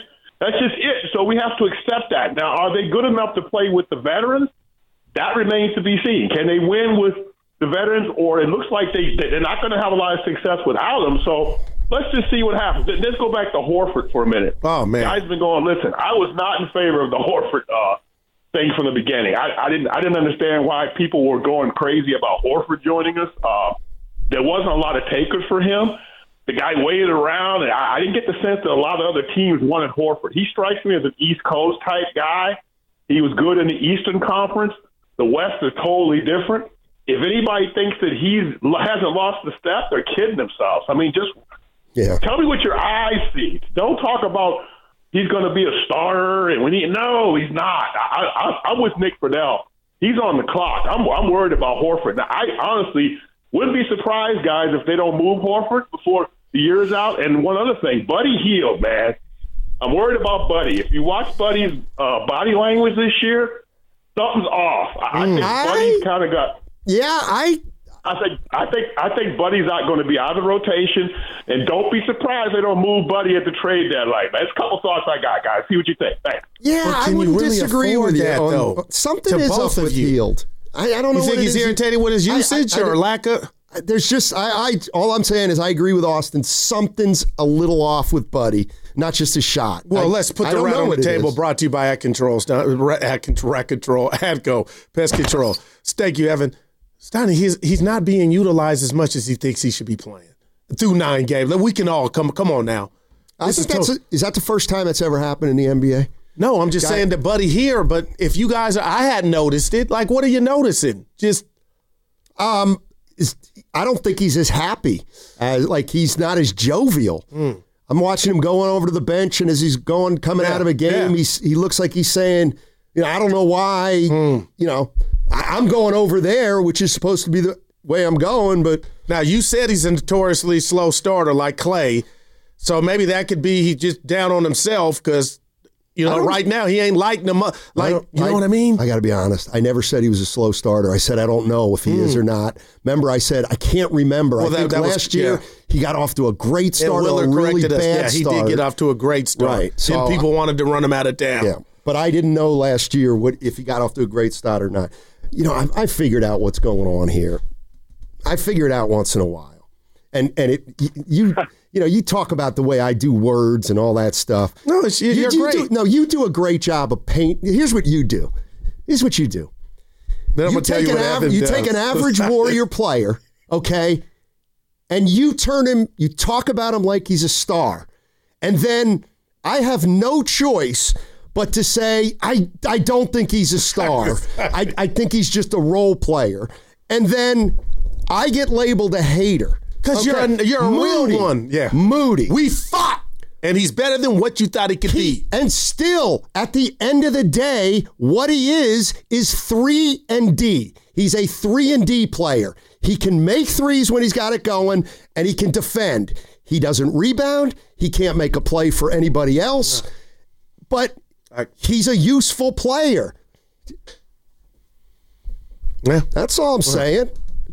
it. So we have to accept that. Now, are they good enough to play with the veterans? That remains to be seen. Can they win with the veterans, or it looks like they're not going to have a lot of success without them? So let's just see what happens. Let's go back to Horford for a minute. Oh, man. Guys been going, listen, I was not in favor of the Horford thing from the beginning. I didn't understand why people were going crazy about Horford joining us. There wasn't a lot of takers for him. The guy waited around, and I didn't get the sense that a lot of other teams wanted Horford. He strikes me as an East Coast type guy. He was good in the Eastern Conference. The West is totally different. If anybody thinks that he hasn't lost the step, they're kidding themselves. I mean, just tell me what your eyes see. Don't talk about he's going to be a starter. And no, he's not. I'm with Nick Friedel. He's on the clock. I'm worried about Horford. Now, I honestly wouldn't be surprised, guys, if they don't move Horford before the year is out. And one other thing, Buddy Hield, man. I'm worried about Buddy. If you watch Buddy's body language this year, something's off. I think Buddy's kind of got. Yeah, I think Buddy's not going to be out of the rotation, and don't be surprised they don't move Buddy at the trade deadline. That's a couple thoughts I got, guys. See what you think. Thanks. Yeah, I wouldn't disagree with you. Something is up with Hield. I don't know. You think he's irritated with his usage or lack of? There's just all I'm saying is I agree with Austin. Something's a little off with Buddy, not just a shot. Well, let's put the rat on the table. Brought to you by At Control, Rat Control, ADCO, Pest Control. Thank you, Evan. Steiny, he's not being utilized as much as he thinks he should be playing through 9 games. We can all come on now. Is that the first time that's ever happened in the NBA? No, I'm just saying to Buddy here. But if you guys I hadn't noticed it. Like, what are you noticing? Just, I don't think he's as happy. Like he's not as jovial. I'm watching him going over to the bench, and as he's coming out of a game, he looks like he's saying, I don't know why, I'm going over there, which is supposed to be the way I'm going. But now you said he's a notoriously slow starter like Clay. So maybe that could be he's just down on himself because, right now he ain't lighting them up. You know what I mean? I got to be honest. I never said he was a slow starter. I said I don't know if he is or not. Remember, I said I can't remember. Well, I think last year he got off to a great start, a really bad start. He did get off to a great start. Right. So and people wanted to run him out of town. Yeah. But I didn't know last year if he got off to a great start or not. I figured out what's going on here. I figure it out once in a while. And you talk about the way I do words and all that stuff. No, you're great. You do a great job of paint. Here's what you do. Then I'm going to tell you what Evan does. You take an average Warrior player, okay, and you talk about him like he's a star. And then I have no choice but to say, I don't think he's a star. I think he's just a role player. And then I get labeled a hater. Because you're a real one. Yeah. Moody. We fought. And he's better than what you thought he could be. And still, at the end of the day, what he is 3-and-D. He's a 3-and-D player. He can make threes when he's got it going, and he can defend. He doesn't rebound. He can't make a play for anybody else. No. But he's a useful player. Yeah. That's all I'm saying.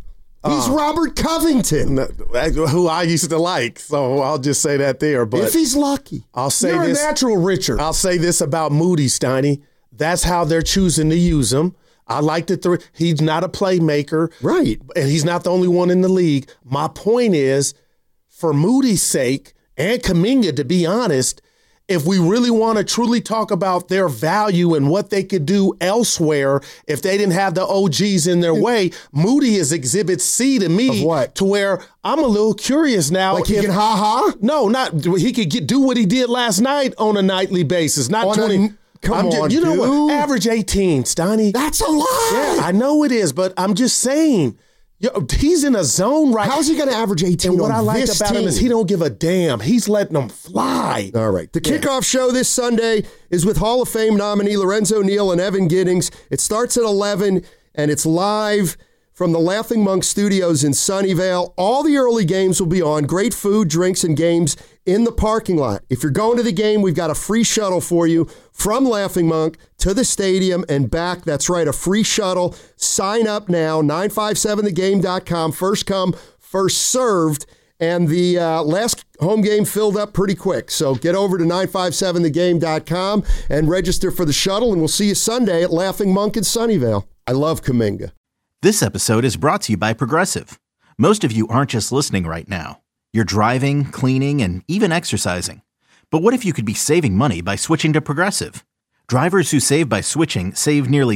He's Robert Covington, who I used to like. So I'll just say that there. But if he's lucky, I'll say you're this. a natural, Richard. I'll say this about Moody, Steiny. That's how they're choosing to use him. I like the he's not a playmaker. Right. And he's not the only one in the league. My point is, for Moody's sake and Kuminga, to be honest, if we really want to truly talk about their value and what they could do elsewhere if they didn't have the OGs in their way, Moody is exhibit C to me. Of what? To where I'm a little curious now. Like he can ha-ha? No, not he could do what he did last night on a nightly basis. Not 20. Come on, you know dude. what? Average 18, Steiny. That's a lot. Yeah, I know it is, but I'm just saying. He's in a zone right now. How's he going to average 18 And what on I like this about team? him is he don't give a damn. He's letting them fly. All right. The kickoff show this Sunday is with Hall of Fame nominee Lorenzo Neal and Evan Giddings. It starts at 11, and it's live from the Laughing Monk Studios in Sunnyvale. All the early games will be on. Great food, drinks, and games in the parking lot. If you're going to the game, we've got a free shuttle for you from Laughing Monk to the stadium and back. That's right, a free shuttle. Sign up now, 957thegame.com. First come, first served. And the last home game filled up pretty quick. So get over to 957thegame.com and register for the shuttle, and we'll see you Sunday at Laughing Monk in Sunnyvale. I love Kuminga. This episode is brought to you by Progressive. Most of you aren't just listening right now. You're driving, cleaning, and even exercising. But what if you could be saving money by switching to Progressive? Drivers who save by switching save nearly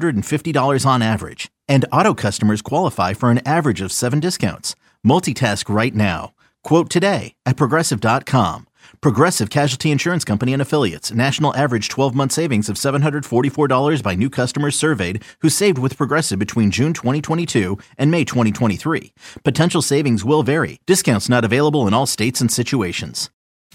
$750 on average. And auto customers qualify for an average of 7 discounts. Multitask right now. Quote today at Progressive.com. Progressive Casualty Insurance Company and Affiliates. National average 12-month savings of $744 by new customers surveyed who saved with Progressive between June 2022 and May 2023. Potential savings will vary. Discounts not available in all states and situations.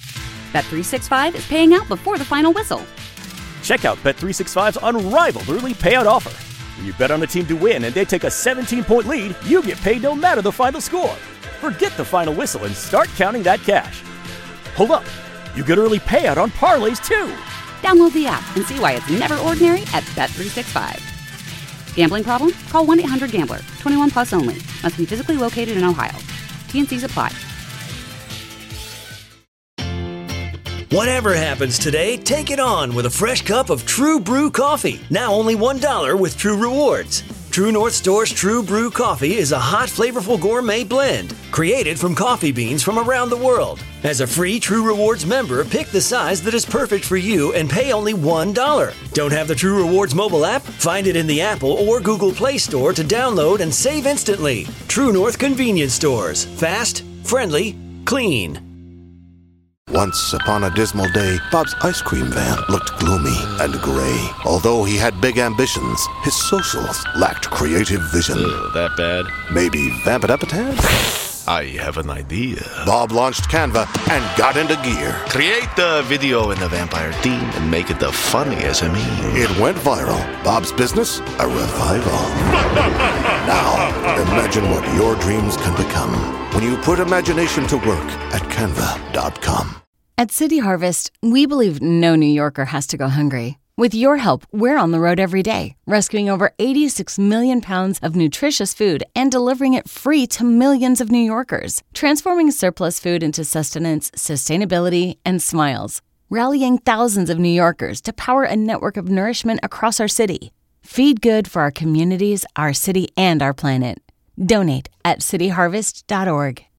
Bet365 is paying out before the final whistle. Check out Bet365's unrivaled early payout offer. When you bet on a team to win and they take a 17-point lead, you get paid no matter the final score. Forget the final whistle and start counting that cash. Hold up. You get early payout on parlays, too. Download the app and see why it's never ordinary at Bet365. Gambling problem? Call 1-800-GAMBLER. 21 plus only. Must be physically located in Ohio. T&Cs apply. Whatever happens today, take it on with a fresh cup of True Brew coffee. Now only $1 with True Rewards. True North Store's True Brew Coffee is a hot, flavorful gourmet blend created from coffee beans from around the world. As a free True Rewards member, pick the size that is perfect for you and pay only $1. Don't have the True Rewards mobile app? Find it in the Apple or Google Play Store to download and save instantly. True North Convenience Stores. Fast, friendly, clean. Once upon a dismal day, Bob's ice cream van looked gloomy and gray. Although he had big ambitions, his socials lacked creative vision. That bad? Maybe vamp it up a tad? I have an idea. Bob launched Canva and got into gear. Create the video in the vampire theme and make it the funniest SME. It went viral. Bob's business, a revival. Now, imagine what your dreams can become when you put imagination to work at Canva.com. At City Harvest, we believe no New Yorker has to go hungry. With your help, we're on the road every day, rescuing over 86 million pounds of nutritious food and delivering it free to millions of New Yorkers, transforming surplus food into sustenance, sustainability, and smiles, rallying thousands of New Yorkers to power a network of nourishment across our city. Feed good for our communities, our city, and our planet. Donate at cityharvest.org.